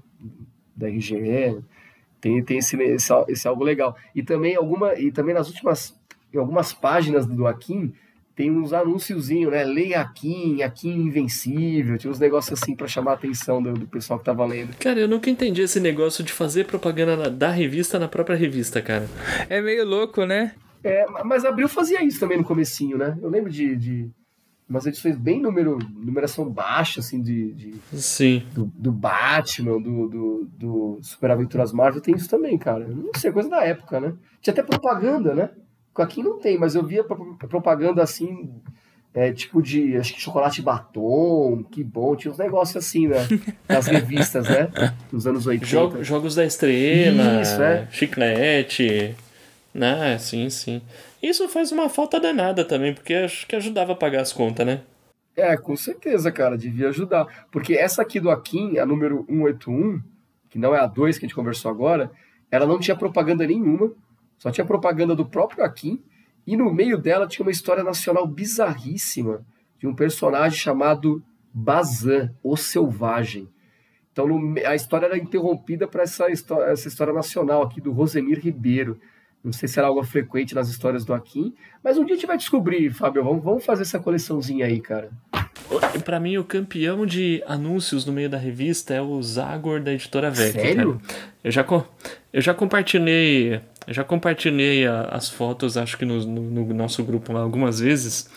da R G E, tem, tem esse, esse, esse algo legal. E também, alguma, e também nas últimas, em algumas páginas do Akin, tem uns anúnciozinhos, né? Leia Akin, Akin Invencível, tinha uns negócios assim pra chamar a atenção do, do pessoal que tava lendo. Cara, eu nunca entendi esse negócio de fazer propaganda na, da revista na própria revista, cara. É meio louco, né? É, mas a Abril fazia isso também no comecinho, né? Eu lembro de, de umas edições bem número, numeração baixa, assim, de, de Sim. Do, do Batman, do, do, do Super Aventuras Marvel, tem isso também, cara. Não sei, coisa da época, né? Tinha até propaganda, né? Aqui não tem, mas eu via propaganda assim, é, tipo de, acho que chocolate batom, que bom, tinha uns negócios assim, né? Nas revistas, né? Nos anos oitenta. Jogos, jogos da Estrela, Isso, é. Chiclete, né? Sim, sim. Isso faz uma falta danada também, porque acho que ajudava a pagar as contas, né? É, com certeza, cara, devia ajudar. Porque essa aqui do Akin, a número cento e oitenta e um, que não é a dois que a gente conversou agora, ela não tinha propaganda nenhuma. Só tinha propaganda do próprio Akin, e no meio dela tinha uma história nacional bizarríssima de um personagem chamado Bazan, o Selvagem. Então no, a história era interrompida para essa história, essa história nacional aqui do Rosemir Ribeiro. Não sei se era algo frequente nas histórias do Akin, mas um dia a gente vai descobrir, Fábio. Vamos, vamos fazer essa coleçãozinha aí, cara. Pra mim, o campeão de anúncios no meio da revista é o Zagor da Editora V E C. Sério? Cara. Eu já, eu já compartilhei... Eu já compartilhei a, as fotos, acho que no, no, no nosso grupo lá algumas vezes.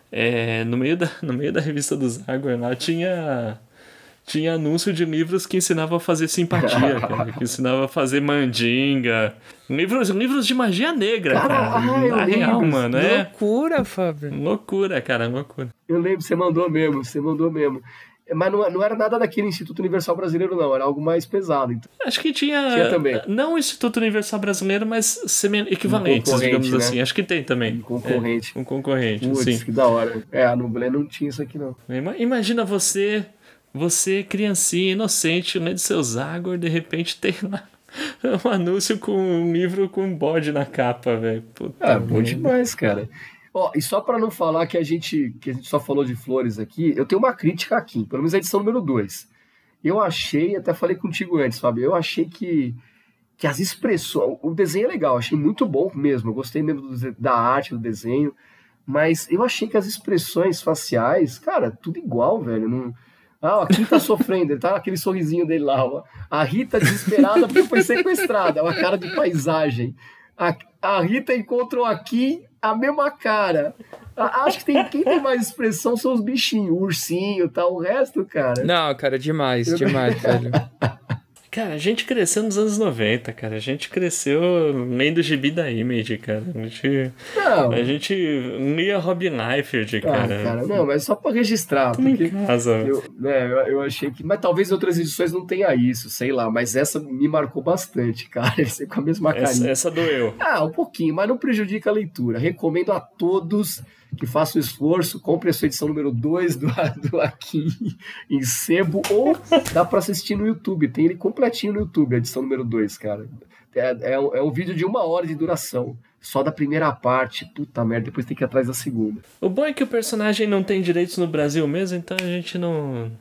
É, no, meio da, no meio da revista do Zagor lá tinha, tinha anúncio de livros que ensinavam a fazer simpatia, cara, que ensinavam a fazer mandinga. Livros, livros de magia negra, cara. cara. Ah, Na real, mano. É loucura, Fábio. Loucura, cara, loucura. Eu lembro, você mandou mesmo, você mandou mesmo. Mas não, não era nada daquele Instituto Universal Brasileiro, não. Era algo mais pesado. Então. Acho que tinha... Tinha também. Não o Instituto Universal Brasileiro, mas equivalentes, um digamos né? assim. Acho que tem também. Um concorrente. É, um concorrente, Putz, sim. que da hora. É, a Nublé não tinha isso aqui, não. Imagina você, você criancinha, inocente, lendo seu Zagor, de repente tem lá um anúncio com um livro com um bode na capa, velho. É, bom demais, cara. Ó, e só para não falar que a, gente, que a gente só falou de flores aqui, eu tenho uma crítica aqui, pelo menos a edição número dois. Eu achei, até falei contigo antes, Fábio, eu achei que, que as expressões... O desenho é legal, achei muito bom mesmo, eu gostei mesmo do, da arte, do desenho, mas eu achei que as expressões faciais, cara, tudo igual, velho. Não... Ah, aqui tá sofrendo, ele tá aquele sorrisinho dele lá, ó. A Rita desesperada porque foi sequestrada, uma cara de paisagem. A, a Rita encontrou aqui a mesma cara. A, acho que tem, quem tem mais expressão são os bichinhos, o ursinho e tal, o resto, cara. Não, cara, demais, demais, velho. Cara, a gente cresceu nos anos noventa, cara. A gente cresceu lendo gibi da Image, cara. A gente, não. A gente lia Robin Liefeld, cara. Ah, cara, não, mas só pra registrar. Tudo porque em casa. Eu, né, eu, eu achei que... Mas talvez outras edições não tenha isso, sei lá. Mas essa me marcou bastante, cara. Esse com a mesma carinha. Essa, essa doeu. Ah, um pouquinho, mas não prejudica a leitura. Recomendo a todos que façam o esforço, compre a sua edição número dois do, do Akin em sebo, ou dá pra assistir no YouTube. Tem ele completinho no YouTube, a edição número dois, cara. É, é, um, é um vídeo de uma hora de duração. Só da primeira parte. Puta merda, depois tem que ir atrás da segunda. O bom é que o personagem não tem direitos no Brasil mesmo, então a gente não...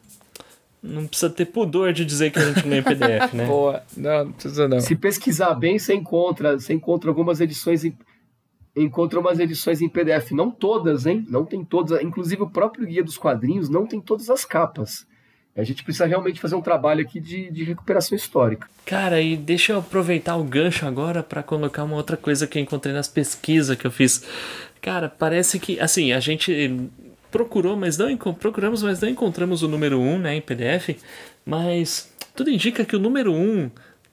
Não precisa ter pudor de dizer que a gente lê em P D F, né? Boa, não, não precisa não. Se pesquisar bem, você encontra, você encontra algumas edições em... Encontra umas edições em P D F, não todas, hein? Não tem todas, inclusive o próprio Guia dos Quadrinhos não tem todas as capas. A gente precisa realmente fazer um trabalho aqui de, de recuperação histórica. Cara, e deixa eu aproveitar o gancho agora para colocar uma outra coisa que eu encontrei nas pesquisas que eu fiz. Cara, parece que, assim, a gente procurou, mas não procuramos, mas não encontramos o número um, né, em P D F, mas tudo indica que o número um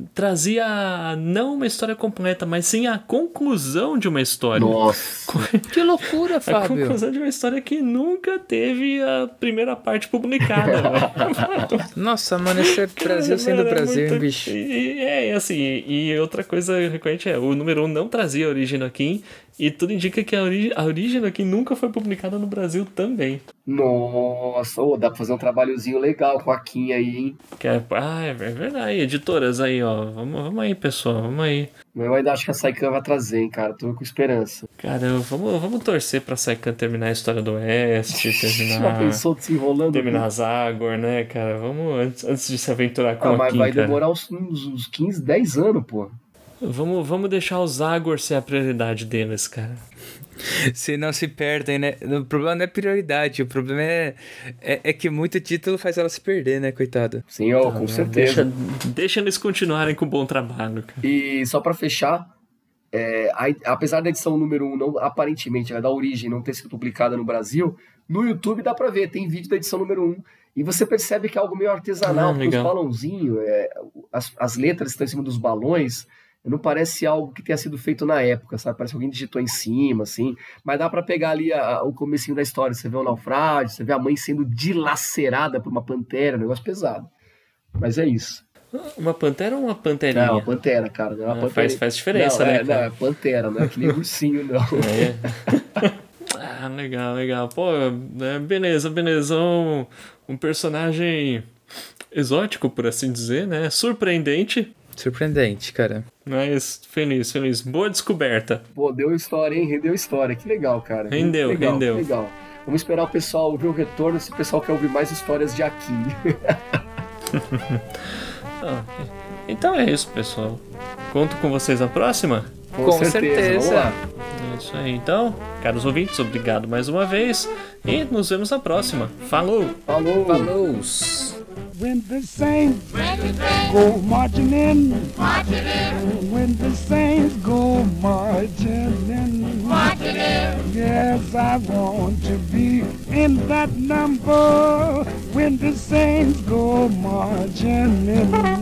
trazia não uma história completa, mas sim a conclusão de uma história. Nossa! Que loucura, Fábio! A conclusão de uma história que nunca teve a primeira parte publicada. Nossa, mano, esse é Brasil sendo Brasil, muito... hein, bicho? E, é, assim, e outra coisa recorrente é, o número um não trazia a origem do Akin, E tudo indica que a, ori a origem do Akin nunca foi publicada no Brasil também. Nossa, oh, dá pra fazer um trabalhozinho legal com a Akin aí, hein? Que é, ah, é verdade. Editoras aí, ó. Vamos, vamos aí, pessoal. Vamos aí. Eu ainda acho que a Saikan vai trazer, hein, cara. Tô com esperança. Cara, vamos, vamos torcer pra Saikan terminar a história do Oeste, terminar... Já pensou desenrolando? Terminar Zagor, né, cara? Vamos, antes, antes de se aventurar com ah, a mas Akin, vai cara. demorar uns, uns, uns quinze, dez anos, pô. Vamos, vamos deixar o Zagor ser a prioridade deles, cara. Se não se perdem, né? O problema não é prioridade, o problema é, é, é que muito título faz ela se perder, né, coitado? Sim, ó, com certeza. Deixa, deixa eles continuarem com o bom trabalho, cara. E só pra fechar, é, a, apesar da edição número um, não, aparentemente, né, da origem, não ter sido publicada no Brasil, no YouTube dá pra ver, tem vídeo da edição número um. E você percebe que é algo meio artesanal, ah, com os balãozinhos, é, as, as letras estão em cima dos balões. Não parece algo que tenha sido feito na época, sabe? Parece que alguém digitou em cima, assim. Mas dá pra pegar ali a, a, o comecinho da história. Você vê o naufrágio, você vê a mãe sendo dilacerada por uma pantera, um negócio pesado. Mas é isso. Uma pantera ou uma panterinha? Não, uma pantera, cara. Não é uma ah, pantera. Faz, faz diferença, não, né, é, cara? Não, é pantera, não é que nem ursinho, não. É. Ah, legal, legal. Pô, é, beleza, beleza. Um, um personagem exótico, por assim dizer, né? Surpreendente. Surpreendente, cara. Mas feliz, feliz. Boa descoberta. Pô, deu história, hein? Rendeu história. Que legal, cara. Rendeu, legal, rendeu. Legal. Vamos esperar o pessoal ver o retorno, se o pessoal quer ouvir mais histórias de Akin. ah, então é isso, pessoal. Conto com vocês na próxima? Com, com certeza. certeza. Vamos lá. É isso aí. Então, caros ouvintes, obrigado mais uma vez. E nos vemos na próxima. Falou! Falou! Falou! When the saints go marching in, marching in. When the saints go marching in, marching in. Yes, I want to be in that number. When the saints go marching in.